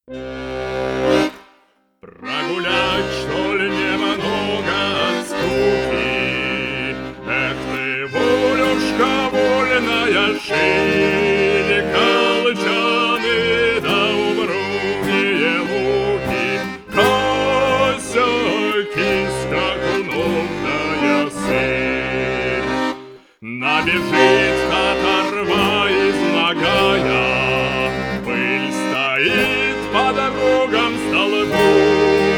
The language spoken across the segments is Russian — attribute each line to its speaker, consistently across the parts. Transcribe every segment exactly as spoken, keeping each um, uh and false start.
Speaker 1: Прогулять, что ли, немного от скуки? Эх ты, волюшка вольная, шили колчаны да упругие луки, косяки скакуновная сыль. Набежит татарва изногая, пыль стоит по дорогам столбом.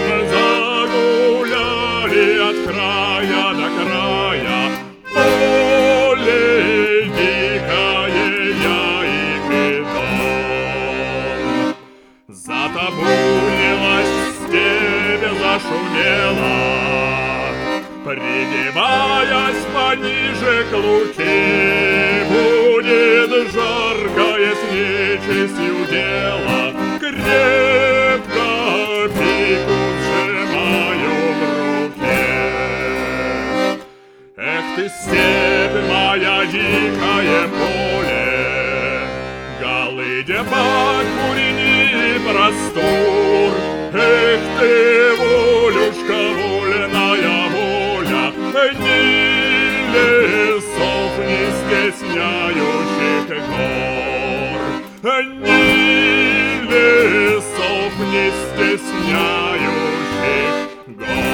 Speaker 1: Загуляли от края до края, поле дикое я их иду. Затабунилась степь, зашумела, пригибаясь пониже к луке. Будет жаркое с нечистью дело, крепко пику сжимаю в руке. Эх ты, степь моя, дикое поле, голы деба, курени простор. Эх ты, волюшка вольная воля, ни лесов, ни стесняющих гор, ни лесов, не стесняющих гор.